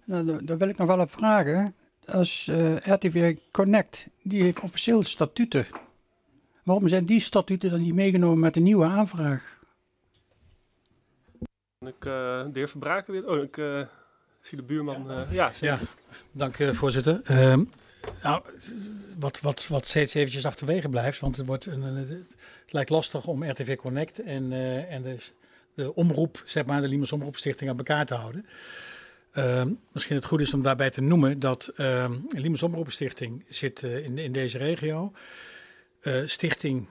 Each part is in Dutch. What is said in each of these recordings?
Nou, daar wil ik nog wel op vragen. Als RTV Connect, die heeft officieel statuten. Waarom zijn die statuten dan niet meegenomen met de nieuwe aanvraag? De heer Verbraken weer. Ik zie de buurman. Ja, ja, dank voorzitter. Nou, wat steeds eventjes achterwege blijft, want het lijkt lastig om RTV Connect en de omroep, zeg maar, de Liemers Omroepstichting aan elkaar te houden. Misschien het goed is om daarbij te noemen dat de Liemers Omroepstichting zit in deze regio. Stichting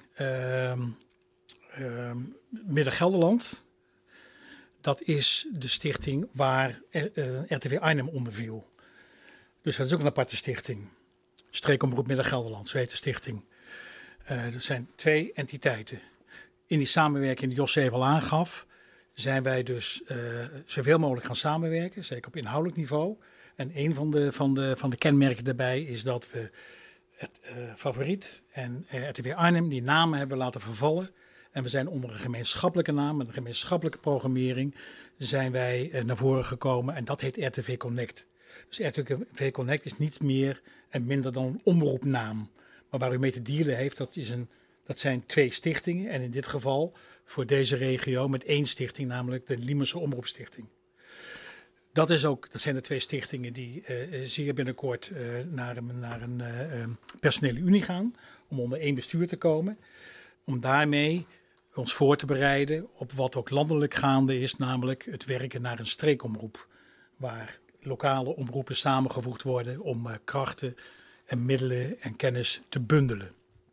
Midden-Gelderland. Dat is de stichting waar RTV Arnhem onder viel. Dus dat is ook een aparte stichting. Streekomroep Midden-Gelderland, zo heet de stichting. Er zijn 2 entiteiten. In die samenwerking die Jos even al aangaf, zijn wij dus zoveel mogelijk gaan samenwerken, zeker op inhoudelijk niveau. En een van de kenmerken daarbij is dat we het Favoriet en RTV Arnhem die namen hebben laten vervallen. En we zijn onder een gemeenschappelijke naam, een gemeenschappelijke programmering, zijn wij naar voren gekomen en dat heet RTV Connect. Dus RTV Connect is niet meer en minder dan een omroepnaam. Maar waar u mee te dealen heeft, dat zijn 2 stichtingen. En in dit geval voor deze regio met 1 stichting, namelijk de Liemerse Omroepstichting. Dat zijn de 2 stichtingen die zeer binnenkort naar een personele unie gaan. Om onder 1 bestuur te komen. Om daarmee ons voor te bereiden op wat ook landelijk gaande is. Namelijk het werken naar een streekomroep. Waar lokale omroepen samengevoegd worden om krachten en middelen en kennis te bundelen.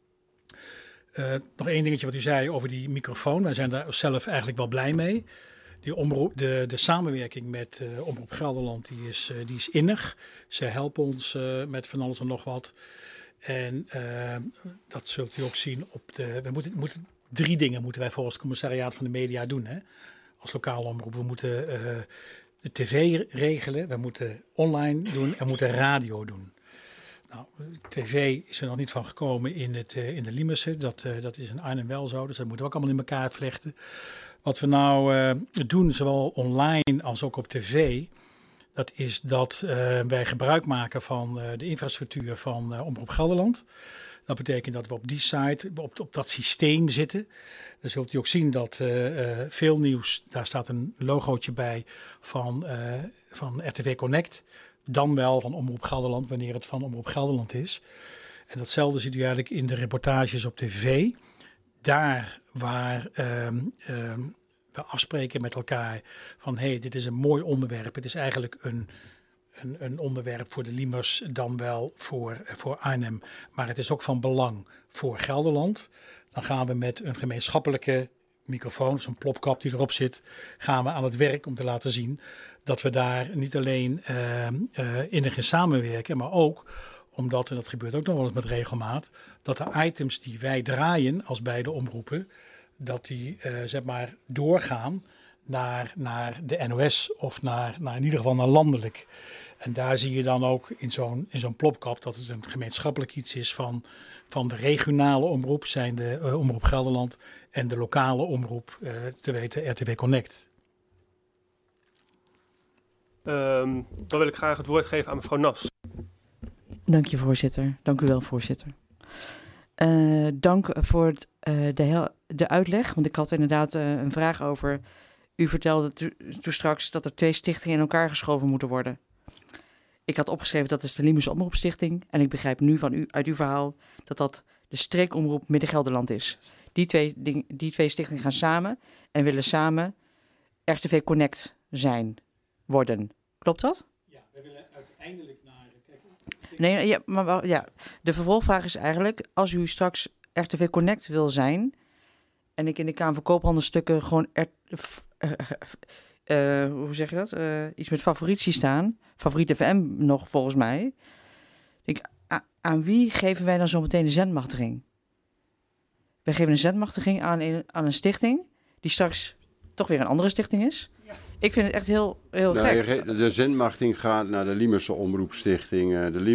Nog 1 dingetje wat u zei over die microfoon. Wij zijn daar zelf eigenlijk wel blij mee. De samenwerking met Omroep Gelderland die is innig. Ze helpen ons met van alles en nog wat. En dat zult u ook zien op we moeten 3 dingen moeten wij volgens het commissariaat van de media doen. Hè? Als lokale omroep. We moeten de tv regelen, we moeten online doen en we moeten radio doen. Nou, tv is er nog niet van gekomen in de Liemerse. Dat is in Arnhem wel zo, dus dat moeten we ook allemaal in elkaar vlechten. Wat we nou doen, zowel online als ook op tv, dat is dat wij gebruik maken van de infrastructuur van Omroep Gelderland. Dat betekent dat we op die site, op dat systeem zitten. Dan zult u ook zien dat veel nieuws, daar staat een logootje bij van RTV Connect. Dan wel van Omroep Gelderland, wanneer het van Omroep Gelderland is. En datzelfde ziet u eigenlijk in de reportages op tv. Daar waar we afspreken met elkaar van dit is een mooi onderwerp. Het is eigenlijk een onderwerp voor de Liemers dan wel voor Arnhem. Maar het is ook van belang voor Gelderland. Dan gaan we met een gemeenschappelijke microfoon, zo'n plopkap die erop zit, gaan we aan het werk om te laten zien dat we daar niet alleen innig in samenwerken, maar ook omdat, en dat gebeurt ook nog wel eens met regelmaat, dat de items die wij draaien als beide omroepen, dat die zeg maar doorgaan naar de NOS of naar in ieder geval naar landelijk. En daar zie je dan ook in zo'n plopkap dat het een gemeenschappelijk iets is van de regionale omroep, zijn de Omroep Gelderland, en de lokale omroep, te weten RTV Connect. Dan wil ik graag het woord geven aan mevrouw Nas. Dank je, voorzitter. Dank u wel, voorzitter. Dank voor de uitleg, want ik had inderdaad een vraag over. U vertelde toen straks dat er 2 stichtingen in elkaar geschoven moeten worden. Ik had opgeschreven dat is de Liemerse Omroepstichting. En ik begrijp nu uit uw verhaal dat de streekomroep Midden-Gelderland is. Die twee stichtingen gaan samen en willen samen RTV Connect worden. Klopt dat? Ja, we willen uiteindelijk naar... Nee, ja, maar ja, de vervolgvraag is eigenlijk, als u straks RTV Connect wil zijn en ik in de Kamer van Koophandelsstukken gewoon hoe zeg je dat? Iets met favoriet zie staan. Favoriet FM nog volgens mij. Aan wie geven wij dan zo meteen de zendmachtiging? Wij geven een zendmachtiging aan een stichting die straks toch weer een andere stichting is. Ja. Ik vind het echt heel gek. De zendmachtiging gaat naar de Liemerse Omroepstichting.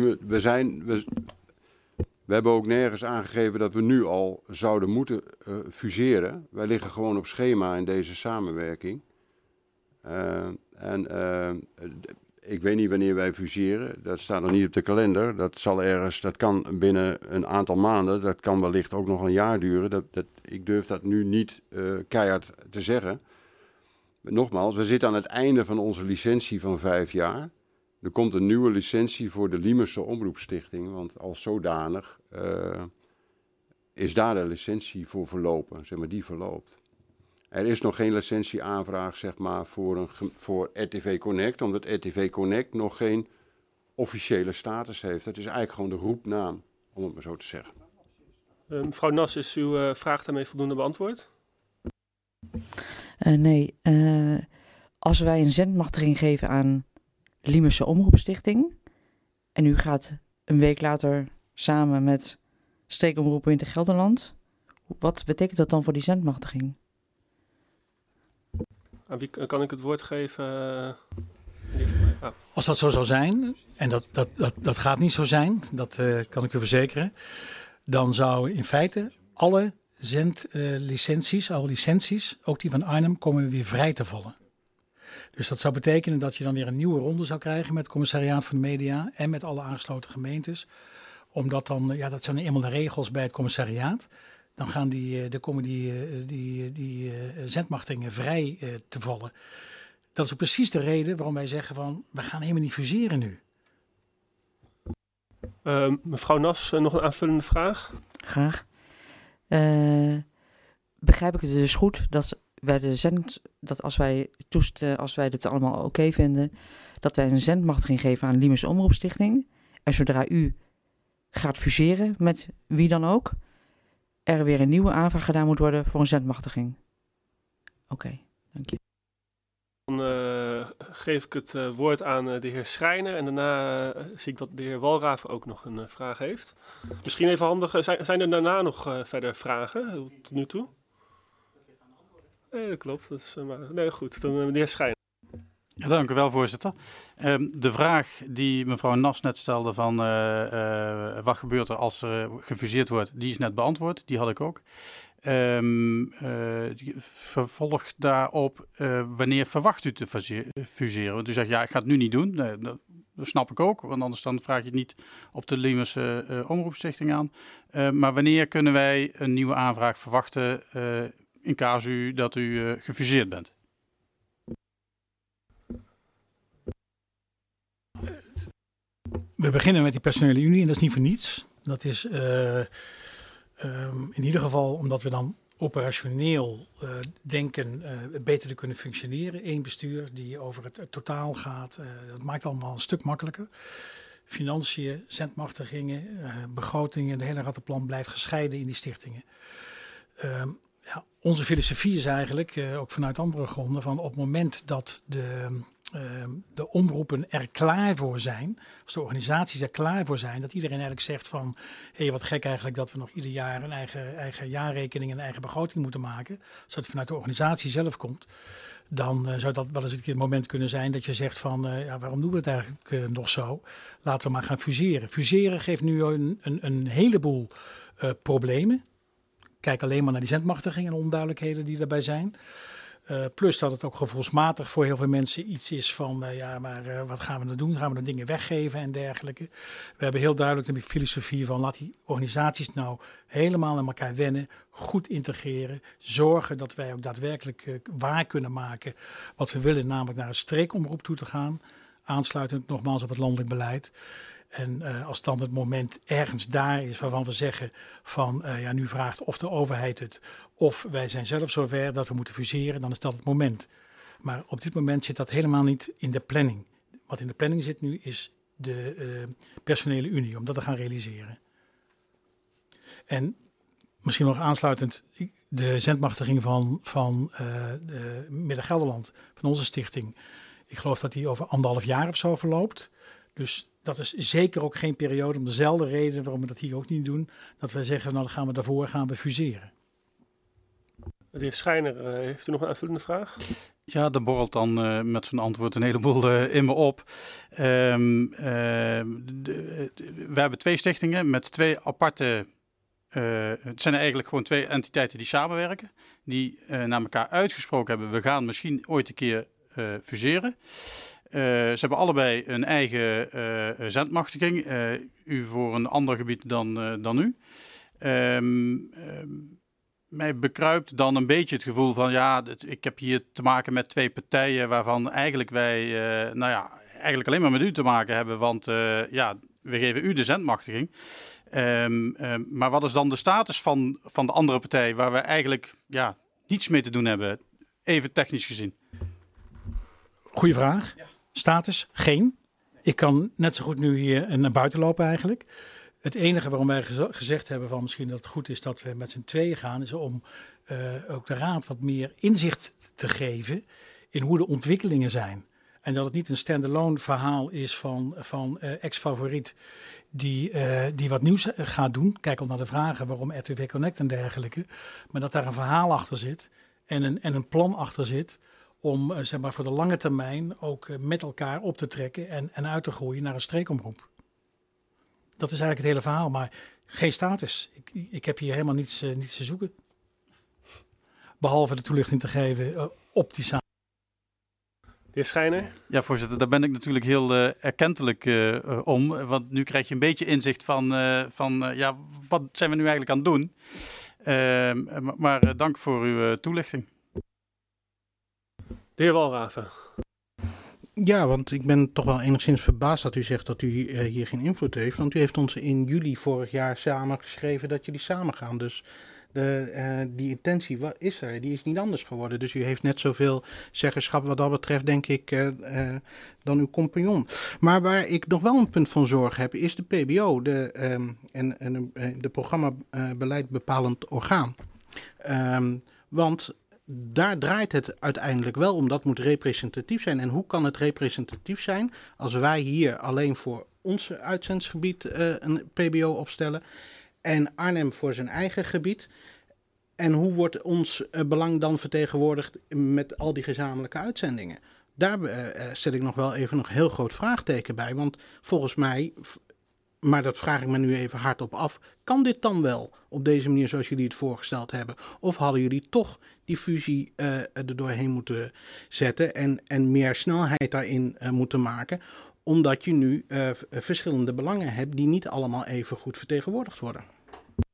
We hebben ook nergens aangegeven dat we nu al zouden moeten fuseren. Wij liggen gewoon op schema in deze samenwerking. Ik weet niet wanneer wij fuseren. Dat staat nog niet op de kalender. Dat kan binnen een aantal maanden. Dat kan wellicht ook nog een jaar duren. Ik durf dat nu niet keihard te zeggen. Maar nogmaals, we zitten aan het einde van onze licentie van 5 jaar. Er komt een nieuwe licentie voor de Liemerse Omroepstichting. Want als zodanig is daar de licentie voor verlopen. Zeg maar, die verloopt. Er is nog geen licentieaanvraag zeg maar, voor RTV Connect, omdat RTV Connect nog geen officiële status heeft. Dat is eigenlijk gewoon de roepnaam, om het maar zo te zeggen. Mevrouw Nas, is uw vraag daarmee voldoende beantwoord? Nee. Als wij een zendmachtiging geven aan Liemerse Omroepstichting en u gaat een week later samen met Streekomroepen in Gelderland, wat betekent dat dan voor die zendmachtiging? Aan wie kan ik het woord geven? Als dat zo zou zijn, en dat gaat niet zo zijn, dat kan ik u verzekeren, dan zou in feite alle zendlicenties, alle licenties, ook die van Arnhem, komen weer vrij te vallen. Dus dat zou betekenen dat je dan weer een nieuwe ronde zou krijgen met het commissariaat van de media en met alle aangesloten gemeentes. Omdat dan, dat zijn eenmaal de regels bij het commissariaat. Dan gaan komen die zendmachtigingen vrij te vallen. Dat is ook precies de reden waarom wij zeggen van, we gaan helemaal niet fuseren nu. Mevrouw Nas, nog een aanvullende vraag? Graag. Begrijp ik het dus goed dat dat als wij dit allemaal oké vinden, dat wij een zendmachtiging geven aan Liemerse Omroepstichting. En zodra u gaat fuseren met wie dan ook, er weer een nieuwe aanvraag gedaan moet worden voor een zendmachtiging. Oké, dank je. Dan geef ik het woord aan de heer Schrijner en daarna zie ik dat de heer Walraven ook nog een vraag heeft. Misschien even handig, zijn er daarna nog verder vragen tot nu toe? Nee, dat klopt. Dat is, nee, goed, dan de heer Schrijner. Ja, dank u wel, voorzitter. De vraag die mevrouw Nas net stelde van wat gebeurt er als er gefuseerd wordt, die is net beantwoord. Die had ik ook. Vervolg daarop, wanneer verwacht u te fuseren? Want u zegt, ja, ik ga het nu niet doen. Dat snap ik ook, want anders dan vraag je het niet op de Liemerse Omroepstichting aan. Maar wanneer kunnen wij een nieuwe aanvraag verwachten in casu dat u gefuseerd bent? We beginnen met die personele unie en dat is niet voor niets. Dat is in ieder geval omdat we dan operationeel denken beter te kunnen functioneren. Eén bestuur die over het totaal gaat. Dat maakt allemaal een stuk makkelijker. Financiën, zendmachtigingen, begrotingen, de hele rattenplan blijft gescheiden in die stichtingen. Onze filosofie is eigenlijk, ook vanuit andere gronden, van op het moment dat de omroepen er klaar voor zijn, als de organisaties er klaar voor zijn, dat iedereen eigenlijk zegt van, hé, wat gek eigenlijk dat we nog ieder jaar een eigen jaarrekening en een eigen begroting moeten maken, zodat het vanuit de organisatie zelf komt, dan zou dat wel eens een keer het moment kunnen zijn dat je zegt van, waarom doen we het eigenlijk nog zo? Laten we maar gaan fuseren. Fuseren geeft nu een heleboel problemen. Kijk alleen maar naar die zendmachtiging en onduidelijkheden die daarbij zijn. Plus dat het ook gevoelsmatig voor heel veel mensen iets is van, wat gaan we nou doen? Gaan we nou dingen weggeven en dergelijke? We hebben heel duidelijk de filosofie van, laat die organisaties nou helemaal aan elkaar wennen, goed integreren, zorgen dat wij ook daadwerkelijk waar kunnen maken wat we willen, namelijk naar een streekomroep toe te gaan, aansluitend nogmaals op het landelijk beleid. En als dan het moment ergens daar is waarvan we zeggen van nu vraagt of de overheid het of wij zijn zelf zover dat we moeten fuseren, dan is dat het moment. Maar op dit moment zit dat helemaal niet in de planning. Wat in de planning zit nu is de personele unie, om dat te gaan realiseren. En misschien nog aansluitend de zendmachtiging van Midden-Gelderland, van onze stichting. Ik geloof dat die over 1,5 jaar of zo verloopt. Dus dat is zeker ook geen periode om dezelfde reden waarom we dat hier ook niet doen. Dat wij zeggen, nou dan gaan we fuseren. De heer Schrijner, heeft u nog een aanvullende vraag? Ja, er borrelt dan met zo'n antwoord een heleboel in me op. We hebben 2 stichtingen met 2 aparte... het zijn eigenlijk gewoon 2 entiteiten die samenwerken. Die naar elkaar uitgesproken hebben, we gaan misschien ooit een keer fuseren. Ze hebben allebei een eigen zendmachtiging. U voor een ander gebied dan u. Mij bekruipt dan een beetje het gevoel van ik heb hier te maken met twee partijen waarvan eigenlijk wij eigenlijk alleen maar met u te maken hebben, want we geven u de zendmachtiging. Maar wat is dan de status van de andere partij waar we eigenlijk niets mee te doen hebben, even technisch gezien? Goeie vraag. Ja. Status? Geen. Ik kan net zo goed nu hier naar buiten lopen eigenlijk. Het enige waarom wij gezegd hebben van misschien dat het goed is dat we met z'n tweeën gaan, is om ook de raad wat meer inzicht te geven in hoe de ontwikkelingen zijn. En dat het niet een standalone verhaal is van ex-favoriet die wat nieuws gaat doen. Kijk al naar de vragen waarom RTW Connect en dergelijke. Maar dat daar een verhaal achter zit en een plan achter zit om voor de lange termijn ook met elkaar op te trekken en uit te groeien naar een streekomroep. Dat is eigenlijk het hele verhaal, maar geen status. Ik heb hier helemaal niets te zoeken. Behalve de toelichting te geven op die samenwerking. De heer Schijner? Ja, voorzitter, daar ben ik natuurlijk heel erkentelijk om. Want nu krijg je een beetje inzicht van wat zijn we nu eigenlijk aan het doen. Maar dank voor uw toelichting. De heer Walraven. Ja, want ik ben toch wel enigszins verbaasd dat u zegt dat u hier geen invloed heeft. Want u heeft ons in juli vorig jaar samen geschreven dat jullie samen gaan. Dus die intentie is er, die is niet anders geworden. Dus u heeft net zoveel zeggenschap wat dat betreft, denk ik, dan uw compagnon. Maar waar ik nog wel een punt van zorg heb, is de PBO, de programmabeleid bepalend orgaan. Want daar draait het uiteindelijk wel om. Dat moet representatief zijn. En hoe kan het representatief zijn als wij hier alleen voor ons uitzendsgebied een PBO opstellen en Arnhem voor zijn eigen gebied? En hoe wordt ons belang dan vertegenwoordigd met al die gezamenlijke uitzendingen? Daar zet ik nog wel even een heel groot vraagteken bij. Want volgens mij, maar dat vraag ik me nu even hardop af, kan dit dan wel op deze manier zoals jullie het voorgesteld hebben? Of hadden jullie toch die fusie er doorheen moeten zetten en meer snelheid daarin moeten maken? Omdat je nu verschillende belangen hebt die niet allemaal even goed vertegenwoordigd worden.